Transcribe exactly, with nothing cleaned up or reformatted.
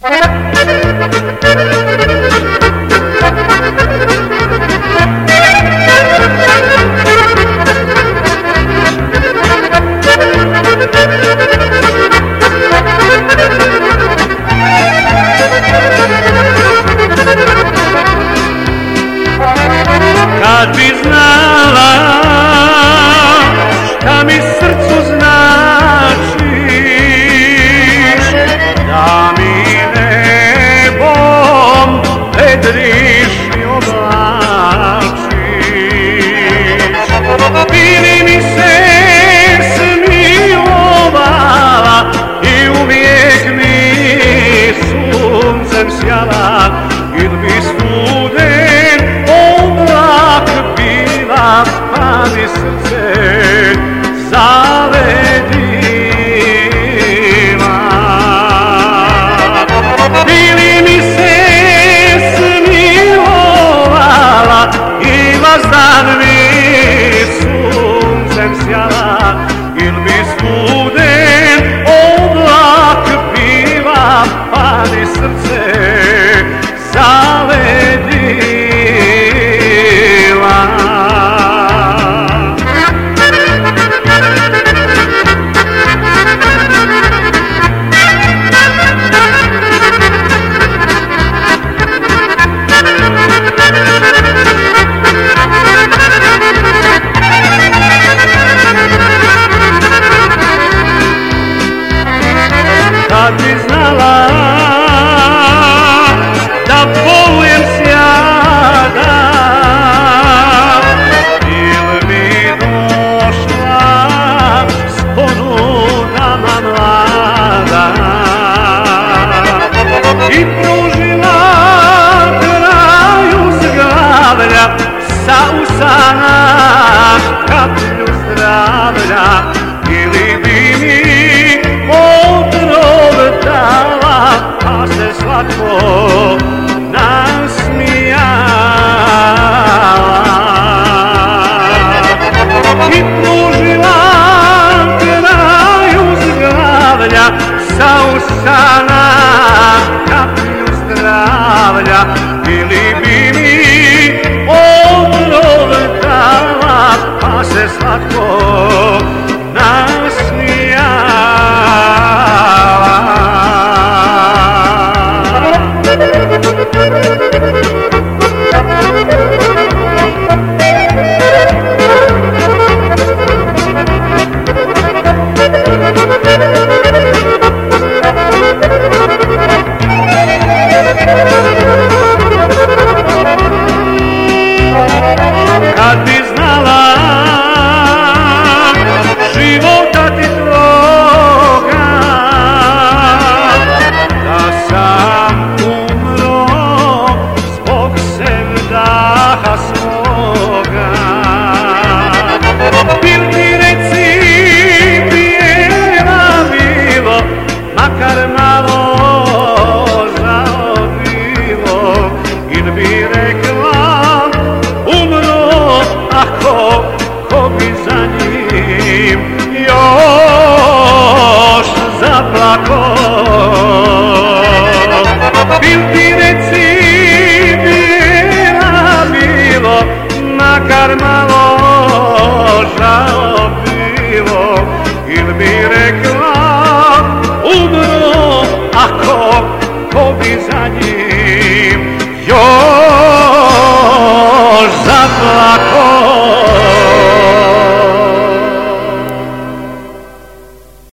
Kad bi znala šta mi srcu značiš, da mi nebom vedriš i oblačiš, bili mi se smilovala i uvijek mi suncem sjala, ili bi studen oblak bila, pa mi srce zaledila. Bili mi se smilovala i vazdan mi suncem sjala, ili bi studen oblak bila, pa mi srce zaledila. Kad bi znala da bolujem sjada, ili bi došla s ponudama mlada i pružila kraju zglavlja sa usana kaplju zdravlja, ili bi mi otrov dala, pa se slatko nasmijala i pružila kraju zglavlja sa usana kaplju zdravlja, ili bi mi otrov dala, pa se slatko nasmijala. Kad bi znala života ti tvoga, da sam umro zbog sevdaha svoga, bil ti reci bijela bilo, makar malo žao bilo, ili bi rekla umro, ako ko bi za njim još zaplako. Bil ti reci bijela bilo, makar malo žao bilo, ili bi rekla umro, ako ko bi za njim još